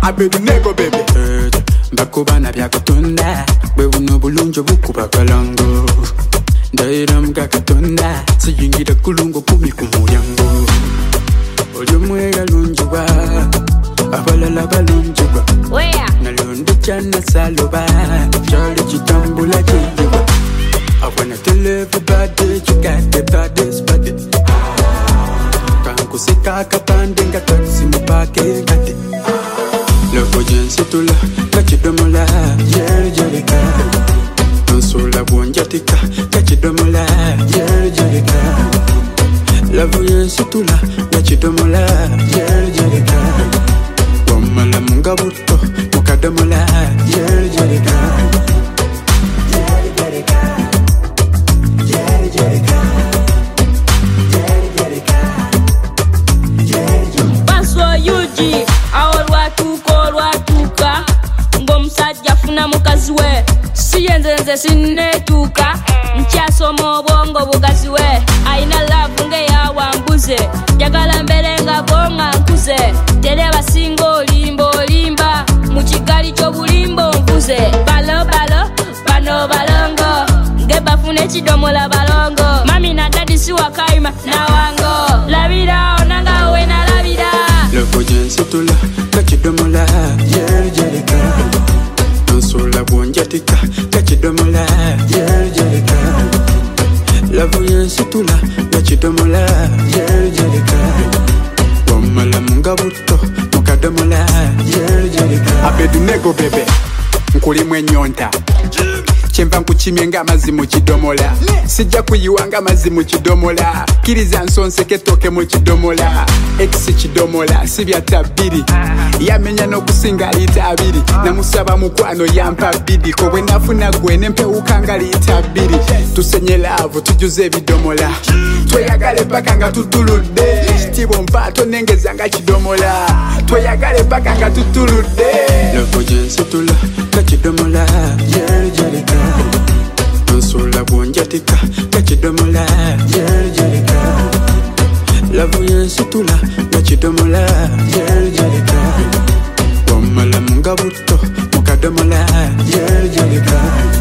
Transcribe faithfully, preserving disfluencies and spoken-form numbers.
Abednego baby. Bakubana byakutunda bwe buno bulungi bukuba kalango ndaira mugakatunda siyingira kulungo kumi ku mulyango oli omwera lungiwa abalala balungiwa nalondo kyana saloba kyali kitambula kiyiwa I wanna tell everybody you got the baddest body kankusika kapande nga taxi mupake ngate loko jensi tula kachidomola yer jerika Nsola bonjatika kachidomola yer jerika Love yensi tula kachidomola yer jerika Wamala mungabuto mukadomola yer jerika Yer jerika Yer jerika Yer jerika Yer jerika Paswa yuji awolwa tukolwa tuka ngomsajja funa mukazi we siyenzenze sinnetuka nkyasoma obwongo bugazi we ayina laavu ngeyawambuze jagala mbere nga bonga nkuze tereba singa olimba olimba mu kigali ky'obulimba onvuze balo balo bano balongo ngebafuna ekidomola balongo mami na dadi siwakaima nawango labira onanga we nalabira loko jensi tula kachidomola yer jerika Nsola bonjatika kachidomola yer jerika Love yensi tula kachidomola yer jerika Wamala mungabuto mukadomola yer jerika Abednego baby. Nkulimwe nyonta Chempa nkuchimye nga amazi mu kidomola Sijja kuyiwanga amazi mu kidomola Kiriza nsonseke toke mu kidomola Ex kidomola sibya tabiri Yamenya n'okusinga lita abiri Namusaba mukwano yampa bidi Ko bwe nafuna gwe nempewuka nga lita abiri Tusenye laavu tujuze ebidomola Tweyagale paka nga tutuludde Kitibo mpaato nengeza nga kidomola Tweyagale paka nga tutuludde Loko jensi tula kachidomola yer jerika Nsola bonjatika kachidomola yer jerika Love yensi tula kachidomola yer jerika Wamala mungabuto mukadomola yer jerika